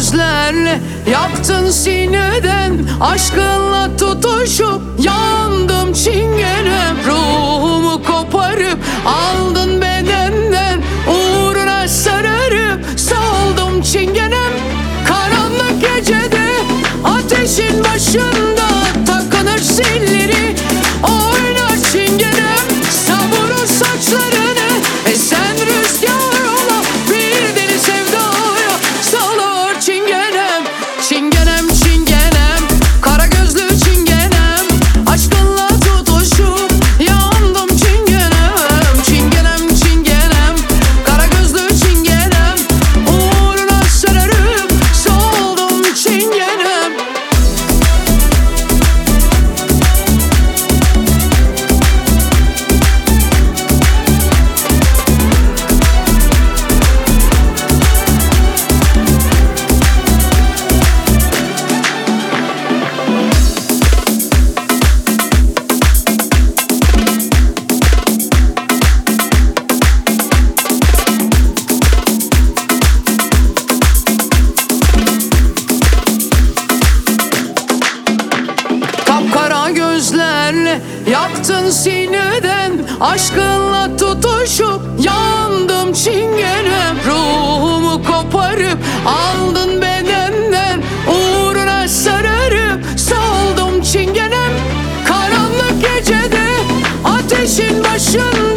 gözlerle yaktın sineden, aşkınla tutuşup yandım çingenem. Ruhumu koparıp aldın bedenden, uğruna sararıp soldum çingenem. Karanlık gecede ateşin başında takınır zilleri, oynar çingenem. Savurur saçlarını esen rüzgar ola, bir deli sevdaya salır çingenem. Çingenem çingenem, kara gözlü çingenem, aşkınla tutuşup yandım çingenem. Çingenem çingenem, kara gözlü çingenem, uğruna sararıp soldum çingenem. Kapkara gözlerle yaktın sineden, aşkınla tutuşup yandım çingenem. Ruhumu koparıp aldın bedenden, uğruna sararıp soldum çingenem. Karanlık gecede ateşin başında